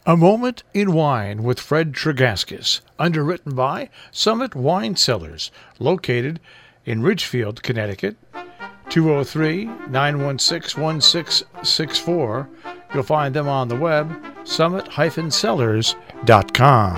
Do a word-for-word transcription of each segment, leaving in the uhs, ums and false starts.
A Moment in Wine with Fred Tregaskis, underwritten by Summit Wine Cellars, located in Ridgefield, Connecticut, two oh three, nine one six, one six six four. You'll find them on the web, summit dash cellars dot com.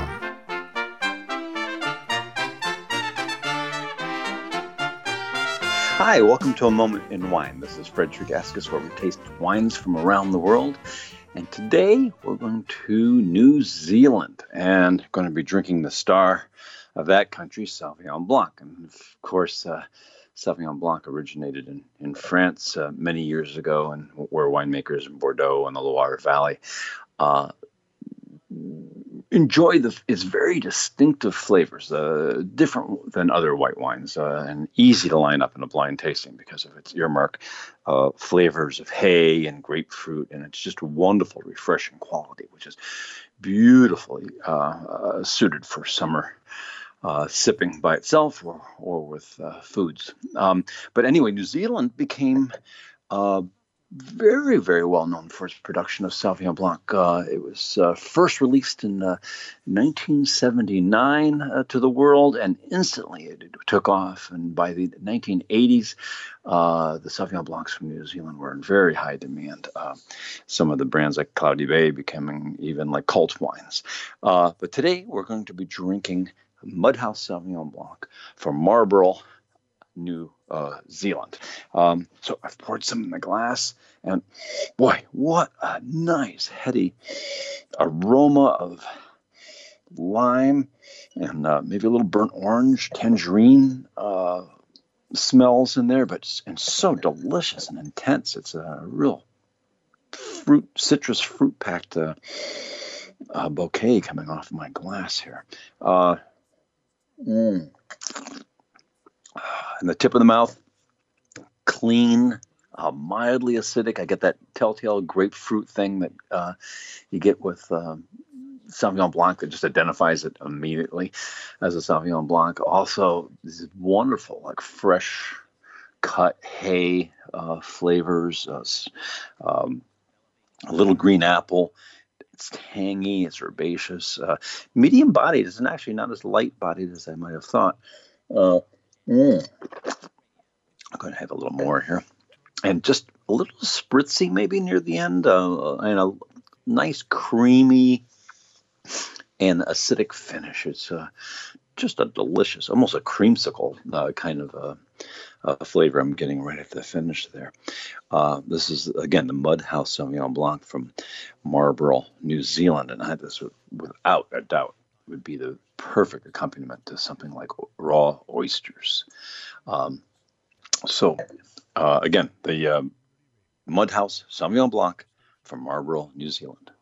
Hi, welcome to A Moment in Wine. This is Fred Tregaskis, where we taste wines from around the world. And today we're going to New Zealand and going to be drinking the star of that country, Sauvignon Blanc. And of course, uh, Sauvignon Blanc originated in, in France uh, many years ago, and where winemakers in Bordeaux and the Loire Valley uh, enjoy the its very distinctive flavors, uh, different than other white wines, uh, and easy to line up in a blind tasting because of its earmark uh, flavors of hay and grapefruit, and it's just a wonderful, refreshing quality, which is beautifully uh, uh, suited for summer uh, sipping by itself or or with uh, foods. Um, but anyway, New Zealand became uh, very, very well known for its production of Sauvignon Blanc. Uh, it was uh, first released in uh, nineteen seventy-nine uh, to the world, and instantly it, it took off. And by the nineteen eighties, uh, the Sauvignon Blancs from New Zealand were in very high demand. Uh, some of the brands like Cloudy Bay becoming even like cult wines. Uh, but today we're going to be drinking Mudhouse Sauvignon Blanc from Marlborough, New uh, Zealand. Um, so I've poured some in the glass, and boy, what a nice heady aroma of lime and uh, maybe a little burnt orange, tangerine uh, smells in there, but and so delicious and intense. It's a real fruit, citrus fruit packed uh, uh, bouquet coming off my glass here. Uh, mm. And the tip of the mouth, clean, uh, mildly acidic. I get that telltale grapefruit thing that uh, you get with uh, Sauvignon Blanc that just identifies it immediately as a Sauvignon Blanc. Also, this is wonderful, like fresh cut hay uh, flavors, uh, um, a little green apple. It's tangy, it's herbaceous, uh, medium bodied. It's actually not as light bodied as I might have thought. Uh, Mm. I'm going to have a little more here. And just a little spritzy maybe near the end. Uh, and a nice creamy and acidic finish. It's uh, just a delicious, almost a creamsicle uh, kind of uh, uh, flavor I'm getting right at the finish there. Uh, this is, again, the Mudhouse Sauvignon Blanc from Marlborough, New Zealand. And I had this without a doubt would be the perfect accompaniment to something like raw oysters. Um, so, uh, again, the uh, Mudhouse Sauvignon Blanc from Marlborough, New Zealand.